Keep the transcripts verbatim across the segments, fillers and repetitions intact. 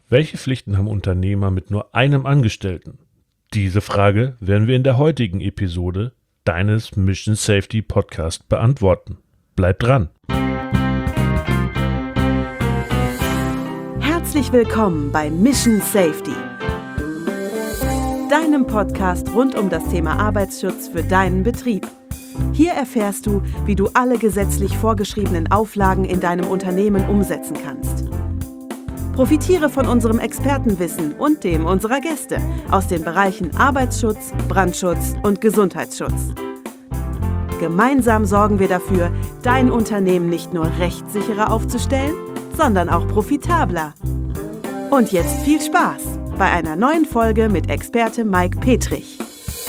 Welche Pflichten haben Unternehmer mit nur einem Angestellten? Diese Frage werden wir in der heutigen Episode deines Mission Safety Podcast beantworten. Bleib dran! Herzlich willkommen bei Mission Safety, deinem Podcast rund um das Thema Arbeitsschutz für deinen Betrieb. Hier erfährst du, wie du alle gesetzlich vorgeschriebenen Auflagen in deinem Unternehmen umsetzen kannst. Profitiere von unserem Expertenwissen und dem unserer Gäste aus den Bereichen Arbeitsschutz, Brandschutz und Gesundheitsschutz. Gemeinsam sorgen wir dafür, dein Unternehmen nicht nur rechtssicherer aufzustellen, sondern auch profitabler. Und jetzt viel Spaß bei einer neuen Folge mit Experte Mike Petrich.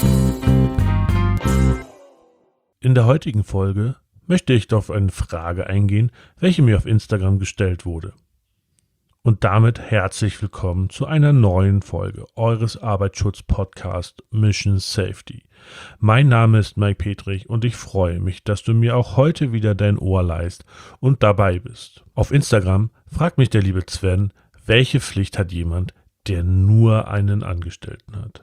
In der heutigen Folge möchte ich auf eine Frage eingehen, welche mir auf Instagram gestellt wurde. Und damit herzlich willkommen zu einer neuen Folge eures Arbeitsschutz-Podcasts Mission Safety. Mein Name ist Mike Petrich und ich freue mich, dass du mir auch heute wieder dein Ohr leihst und dabei bist. Auf Instagram fragt mich der liebe Sven, welche Pflicht hat jemand, der nur einen Angestellten hat?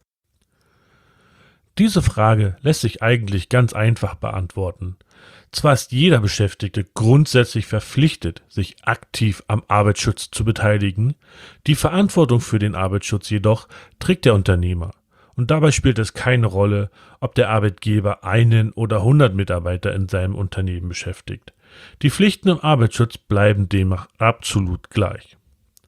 Diese Frage lässt sich eigentlich ganz einfach beantworten. Zwar ist jeder Beschäftigte grundsätzlich verpflichtet, sich aktiv am Arbeitsschutz zu beteiligen, die Verantwortung für den Arbeitsschutz jedoch trägt der Unternehmer. Und dabei spielt es keine Rolle, ob der Arbeitgeber einen oder hundert Mitarbeiter in seinem Unternehmen beschäftigt. Die Pflichten im Arbeitsschutz bleiben demnach absolut gleich.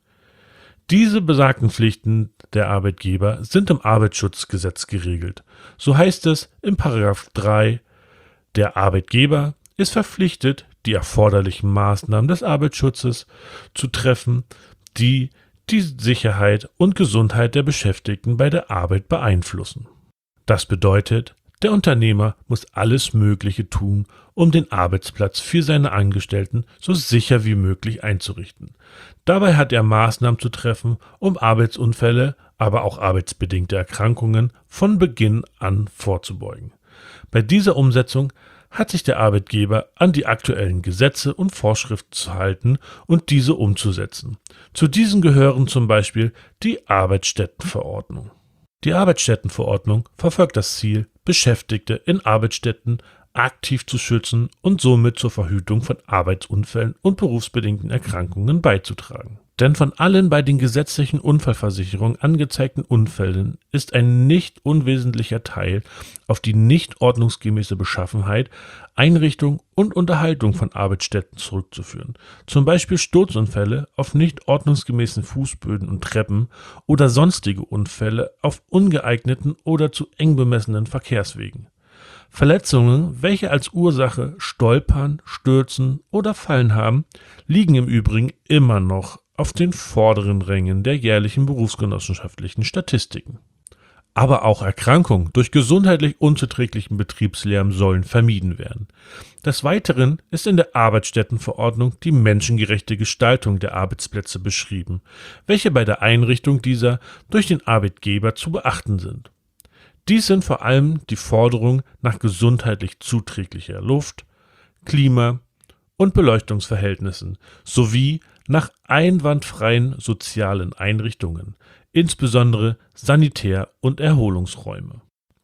Diese besagten Pflichten der Arbeitgeber sind im Arbeitsschutzgesetz geregelt. So heißt es in Paragraph drei, der Arbeitgeber ist verpflichtet, die erforderlichen Maßnahmen des Arbeitsschutzes zu treffen, die die Sicherheit und Gesundheit der Beschäftigten bei der Arbeit beeinflussen. Das bedeutet, der Unternehmer muss alles Mögliche tun, um den Arbeitsplatz für seine Angestellten so sicher wie möglich einzurichten. Dabei hat er Maßnahmen zu treffen, um Arbeitsunfälle, aber auch arbeitsbedingte Erkrankungen von Beginn an vorzubeugen. Bei dieser Umsetzung hat sich der Arbeitgeber an die aktuellen Gesetze und Vorschriften zu halten und diese umzusetzen. Zu diesen gehören zum Beispiel die Arbeitsstättenverordnung. Die Arbeitsstättenverordnung verfolgt das Ziel, Beschäftigte in Arbeitsstätten aktiv zu schützen und somit zur Verhütung von Arbeitsunfällen und berufsbedingten Erkrankungen beizutragen. Denn von allen bei den gesetzlichen Unfallversicherungen angezeigten Unfällen ist ein nicht unwesentlicher Teil auf die nicht ordnungsgemäße Beschaffenheit, Einrichtung und Unterhaltung von Arbeitsstätten zurückzuführen. Zum Beispiel Sturzunfälle auf nicht ordnungsgemäßen Fußböden und Treppen oder sonstige Unfälle auf ungeeigneten oder zu eng bemessenen Verkehrswegen. Verletzungen, welche als Ursache Stolpern, Stürzen oder Fallen haben, liegen im Übrigen immer noch auf den vorderen Rängen der jährlichen berufsgenossenschaftlichen Statistiken. Aber auch Erkrankungen durch gesundheitlich unzuträglichen Betriebslärm sollen vermieden werden. Des Weiteren ist in der Arbeitsstättenverordnung die menschengerechte Gestaltung der Arbeitsplätze beschrieben, welche bei der Einrichtung dieser durch den Arbeitgeber zu beachten sind. Dies sind vor allem die Forderungen nach gesundheitlich zuträglicher Luft, Klima und Beleuchtungsverhältnissen sowie nach einwandfreien sozialen Einrichtungen, insbesondere Sanitär- und Erholungsräume.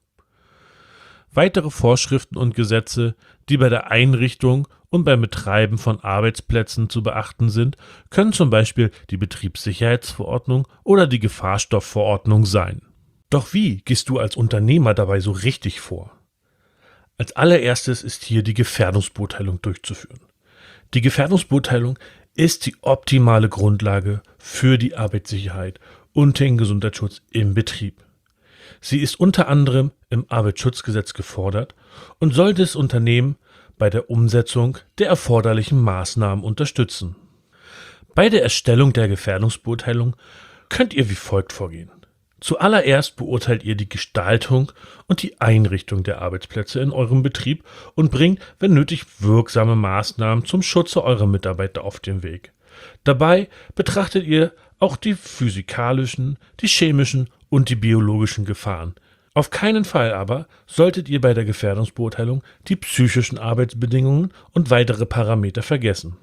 Weitere Vorschriften und Gesetze, die bei der Einrichtung und beim Betreiben von Arbeitsplätzen zu beachten sind, können zum Beispiel die Betriebssicherheitsverordnung oder die Gefahrstoffverordnung sein. Doch wie gehst du als Unternehmer dabei so richtig vor? Als allererstes ist hier die Gefährdungsbeurteilung durchzuführen. Die Gefährdungsbeurteilung ist die optimale Grundlage für die Arbeitssicherheit und den Gesundheitsschutz im Betrieb. Sie ist unter anderem im Arbeitsschutzgesetz gefordert und soll das Unternehmen bei der Umsetzung der erforderlichen Maßnahmen unterstützen. Bei der Erstellung der Gefährdungsbeurteilung könnt ihr wie folgt vorgehen. Zuallererst beurteilt ihr die Gestaltung und die Einrichtung der Arbeitsplätze in eurem Betrieb und bringt, wenn nötig, wirksame Maßnahmen zum Schutze eurer Mitarbeiter auf den Weg. Dabei betrachtet ihr auch die physikalischen, die chemischen und die biologischen Gefahren. Auf keinen Fall aber solltet ihr bei der Gefährdungsbeurteilung die psychischen Arbeitsbedingungen und weitere Parameter vergessen.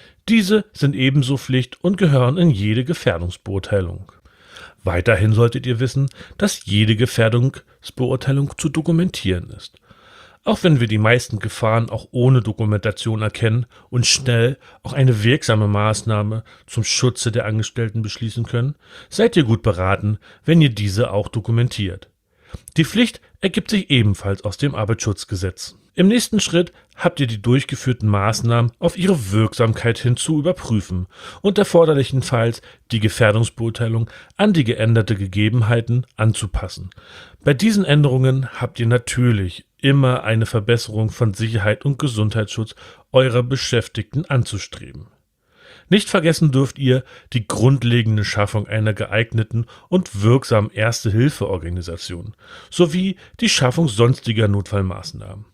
Diese sind ebenso Pflicht und gehören in jede Gefährdungsbeurteilung. Weiterhin solltet ihr wissen, dass jede Gefährdungsbeurteilung zu dokumentieren ist. Auch wenn wir die meisten Gefahren auch ohne Dokumentation erkennen und schnell auch eine wirksame Maßnahme zum Schutze der Angestellten beschließen können, seid ihr gut beraten, wenn ihr diese auch dokumentiert. Die Pflicht ergibt sich ebenfalls aus dem Arbeitsschutzgesetz. Im nächsten Schritt habt ihr die durchgeführten Maßnahmen auf ihre Wirksamkeit hin zu überprüfen und erforderlichenfalls die Gefährdungsbeurteilung an die geänderte Gegebenheiten anzupassen. Bei diesen Änderungen habt ihr natürlich immer eine Verbesserung von Sicherheit und Gesundheitsschutz eurer Beschäftigten anzustreben. Nicht vergessen dürft ihr die grundlegende Schaffung einer geeigneten und wirksamen Erste-Hilfe-Organisation sowie die Schaffung sonstiger Notfallmaßnahmen.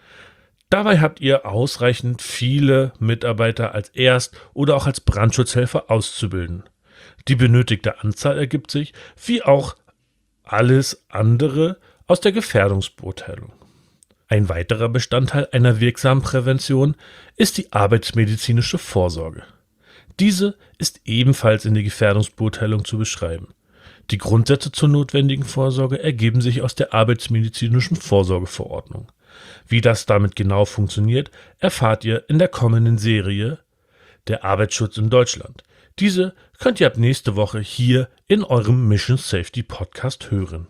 Dabei habt ihr ausreichend viele Mitarbeiter als Erst- oder auch als Brandschutzhelfer auszubilden. Die benötigte Anzahl ergibt sich, wie auch alles andere, aus der Gefährdungsbeurteilung. Ein weiterer Bestandteil einer wirksamen Prävention ist die arbeitsmedizinische Vorsorge. Diese ist ebenfalls in der Gefährdungsbeurteilung zu beschreiben. Die Grundsätze zur notwendigen Vorsorge ergeben sich aus der arbeitsmedizinischen Vorsorgeverordnung. Wie das damit genau funktioniert, erfahrt ihr in der kommenden Serie Der Arbeitsschutz in Deutschland. Diese könnt ihr ab nächste Woche hier in eurem Mission Safety Podcast hören.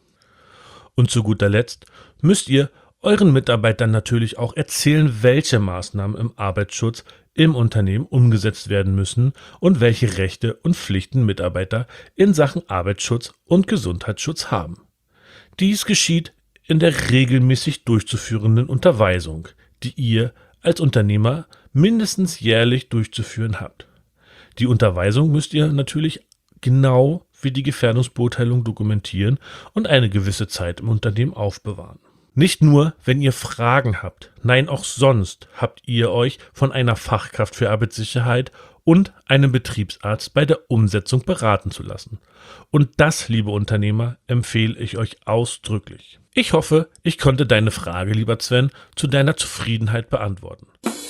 Und zu guter Letzt müsst ihr euren Mitarbeitern natürlich auch erzählen, welche Maßnahmen im Arbeitsschutz im Unternehmen umgesetzt werden müssen und welche Rechte und Pflichten Mitarbeiter in Sachen Arbeitsschutz und Gesundheitsschutz haben. Dies geschieht in der regelmäßig durchzuführenden Unterweisung, die ihr als Unternehmer mindestens jährlich durchzuführen habt. Die Unterweisung müsst ihr natürlich genau wie die Gefährdungsbeurteilung dokumentieren und eine gewisse Zeit im Unternehmen aufbewahren. Nicht nur, wenn ihr Fragen habt, nein, auch sonst habt ihr euch von einer Fachkraft für Arbeitssicherheit und einem Betriebsarzt bei der Umsetzung beraten zu lassen. Und das, liebe Unternehmer, empfehle ich euch ausdrücklich. Ich hoffe, ich konnte deine Frage, lieber Sven, zu deiner Zufriedenheit beantworten.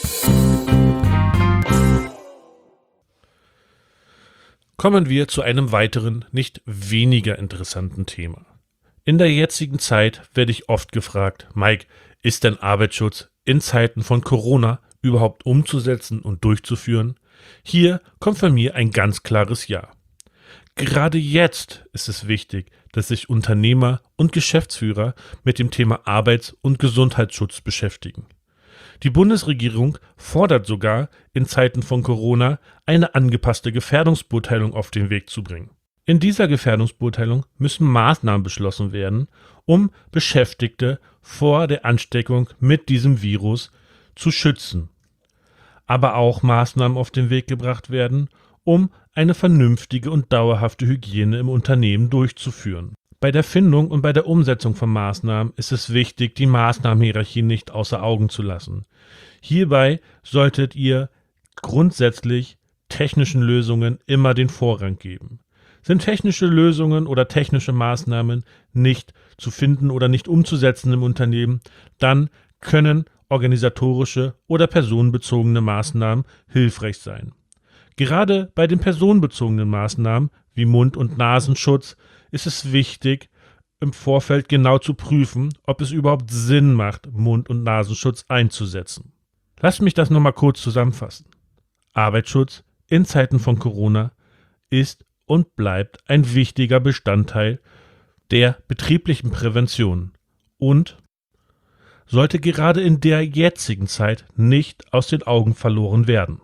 Kommen wir zu einem weiteren, nicht weniger interessanten Thema. In der jetzigen Zeit werde ich oft gefragt, Mike, ist denn Arbeitsschutz in Zeiten von Corona überhaupt umzusetzen und durchzuführen? Hier kommt von mir ein ganz klares Ja. Gerade jetzt ist es wichtig, dass sich Unternehmer und Geschäftsführer mit dem Thema Arbeits- und Gesundheitsschutz beschäftigen. Die Bundesregierung fordert sogar, in Zeiten von Corona eine angepasste Gefährdungsbeurteilung auf den Weg zu bringen. In dieser Gefährdungsbeurteilung müssen Maßnahmen beschlossen werden, um Beschäftigte vor der Ansteckung mit diesem Virus zu schützen. Aber auch Maßnahmen auf den Weg gebracht werden, um eine vernünftige und dauerhafte Hygiene im Unternehmen durchzuführen. Bei der Findung und bei der Umsetzung von Maßnahmen ist es wichtig, die Maßnahmenhierarchie nicht außer Augen zu lassen. Hierbei solltet ihr grundsätzlich technischen Lösungen immer den Vorrang geben. Sind technische Lösungen oder technische Maßnahmen nicht zu finden oder nicht umzusetzen im Unternehmen, dann können organisatorische oder personenbezogene Maßnahmen hilfreich sein. Gerade bei den personenbezogenen Maßnahmen wie Mund- und Nasenschutz ist es wichtig, im Vorfeld genau zu prüfen, ob es überhaupt Sinn macht, Mund- und Nasenschutz einzusetzen. Lasst mich das nochmal kurz zusammenfassen. Arbeitsschutz in Zeiten von Corona ist und bleibt ein wichtiger Bestandteil der betrieblichen Prävention und sollte gerade in der jetzigen Zeit nicht aus den Augen verloren werden.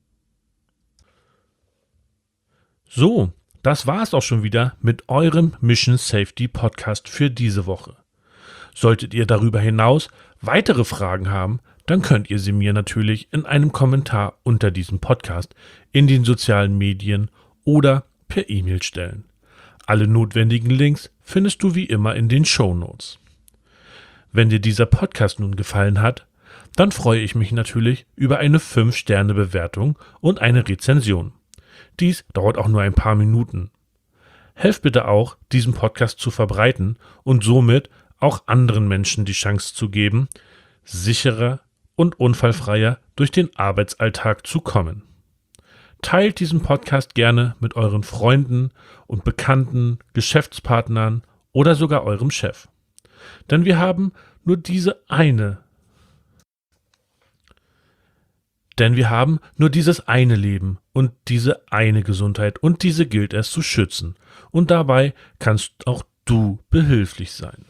So, das war es auch schon wieder mit eurem Mission Safety Podcast für diese Woche. Solltet ihr darüber hinaus weitere Fragen haben, dann könnt ihr sie mir natürlich in einem Kommentar unter diesem Podcast, in den sozialen Medien oder per E-Mail stellen. Alle notwendigen Links findest du wie immer in den Shownotes. Wenn dir dieser Podcast nun gefallen hat, dann freue ich mich natürlich über eine fünf Sterne Bewertung und eine Rezension. Dies dauert auch nur ein paar Minuten. Helft bitte auch, diesen Podcast zu verbreiten und somit auch anderen Menschen die Chance zu geben, sicherer und unfallfreier durch den Arbeitsalltag zu kommen. Teilt diesen Podcast gerne mit euren Freunden und Bekannten, Geschäftspartnern oder sogar eurem Chef. Denn wir haben nur diese eine Denn wir haben nur dieses eine Leben und diese eine Gesundheit und diese gilt es zu schützen. Und dabei kannst auch du behilflich sein.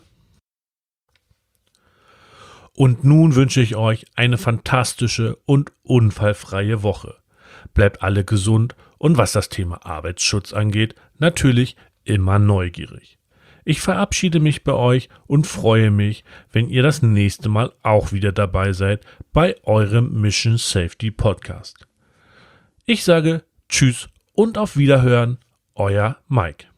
Und nun wünsche ich euch eine fantastische und unfallfreie Woche. Bleibt alle gesund und was das Thema Arbeitsschutz angeht, natürlich immer neugierig. Ich verabschiede mich bei euch und freue mich, wenn ihr das nächste Mal auch wieder dabei seid bei eurem Mission Safety Podcast. Ich sage Tschüss und auf Wiederhören, euer Mike.